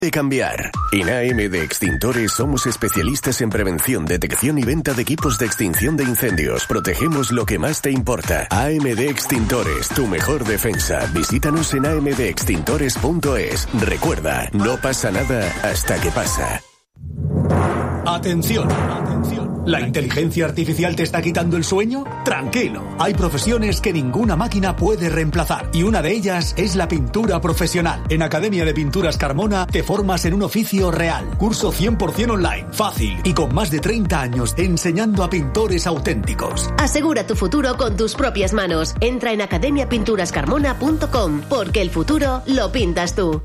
De cambiar. En AM de Extintores somos especialistas en prevención, detección y venta de equipos de extinción de incendios. Protegemos lo que más te importa. AMD Extintores, tu mejor defensa. Visítanos en amdextintores.es. Recuerda, no pasa nada hasta que pasa. Atención. ¿La inteligencia artificial te está quitando el sueño? Tranquilo, hay profesiones que ninguna máquina puede reemplazar y una de ellas es la pintura profesional. En Academia de Pinturas Carmona te formas en un oficio real. Curso 100% online, fácil y con más de 30 años enseñando a pintores auténticos. Asegura tu futuro con tus propias manos. Entra en academiapinturascarmona.com porque el futuro lo pintas tú.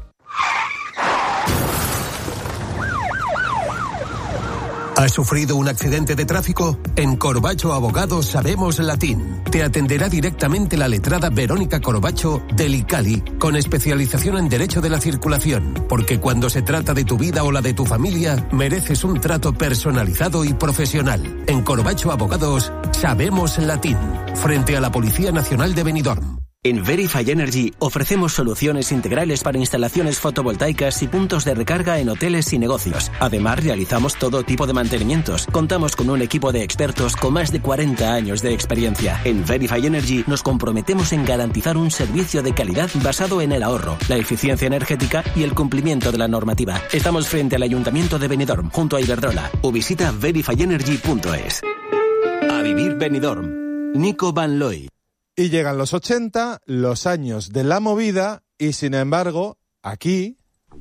¿Has sufrido un accidente de tráfico? En Corbacho Abogados sabemos latín. Te atenderá directamente la letrada Verónica Corbacho del ICALI, con especialización en Derecho de la Circulación. Porque cuando se trata de tu vida o la de tu familia, mereces un trato personalizado y profesional. En Corbacho Abogados sabemos latín. Frente a la Policía Nacional de Benidorm. En Verify Energy ofrecemos soluciones integrales para instalaciones fotovoltaicas y puntos de recarga en hoteles y negocios. Además, realizamos todo tipo de mantenimientos. Contamos con un equipo de expertos con más de 40 años de experiencia. En Verify Energy nos comprometemos en garantizar un servicio de calidad basado en el ahorro, la eficiencia energética y el cumplimiento de la normativa. Estamos frente al Ayuntamiento de Benidorm, junto a Iberdrola. O visita verifyenergy.es. A vivir Benidorm. Nico Van Looy. Y llegan los 80, los años de la movida, y sin embargo, aquí...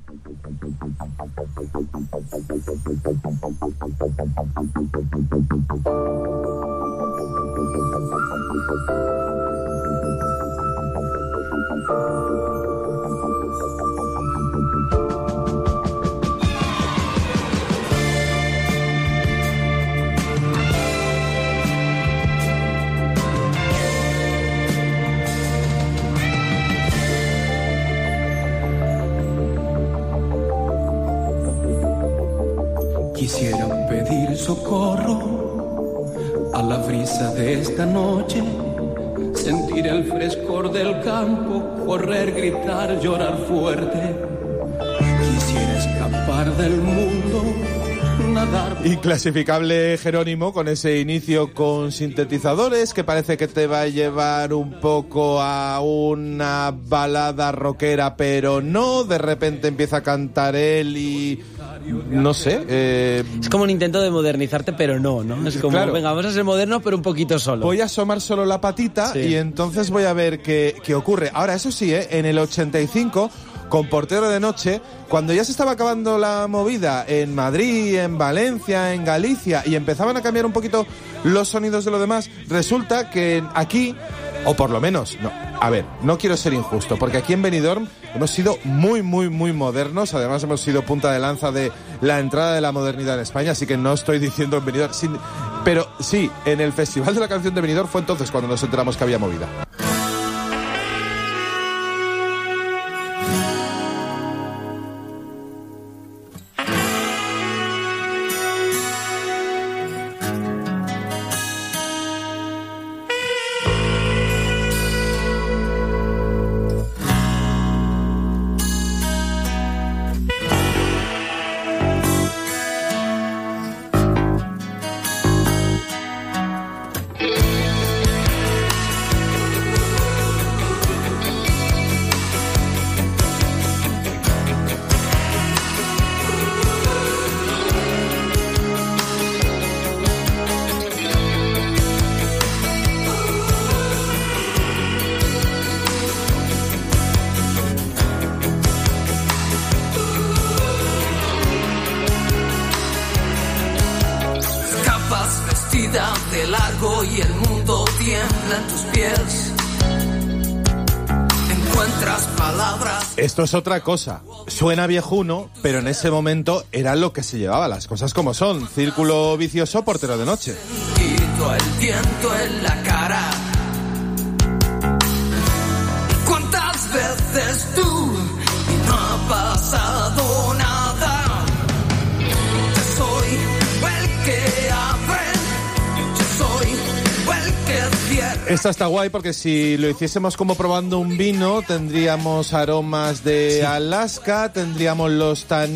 Quisiera pedir socorro a la brisa de esta noche, sentir el frescor del campo, correr, gritar, llorar fuerte. Quisiera escapar del mundo, nadar. Inclasificable Jerónimo, con ese inicio con sintetizadores que parece que te va a llevar un poco a una balada rockera, pero no, de repente empieza a cantar él y... no sé. Es como un intento de modernizarte, pero no. Es como, claro, venga, vamos a ser modernos, pero un poquito solo. Voy a asomar solo la patita, sí, y entonces voy a ver qué ocurre. Ahora, eso sí, en el 85, con Portero de Noche, cuando ya se estaba acabando la movida en Madrid, en Valencia, en Galicia, y empezaban a cambiar un poquito los sonidos de lo demás, resulta que aquí... o por lo menos, no, a ver, no quiero ser injusto, porque aquí en Benidorm hemos sido muy, muy, muy modernos. Además hemos sido punta de lanza de la entrada de la modernidad en España, así que no estoy diciendo en Benidorm, pero sí, en el Festival de la Canción de Benidorm fue entonces cuando nos enteramos que había movida. De largo y el mundo tiembla en tus pies. Encuentras palabras. Esto es otra cosa. Suena viejuno, pero en ese momento era lo que se llevaba, las cosas como son. Círculo vicioso, Portero de Noche. Sentido el viento en la cara. ¿Cuántas veces tú y no ha pasado nada? Yo soy el que abre. Soy el que cierra. Esta está guay porque si lo hiciésemos como probando un vino, tendríamos aromas de Alaska, tendríamos los taninos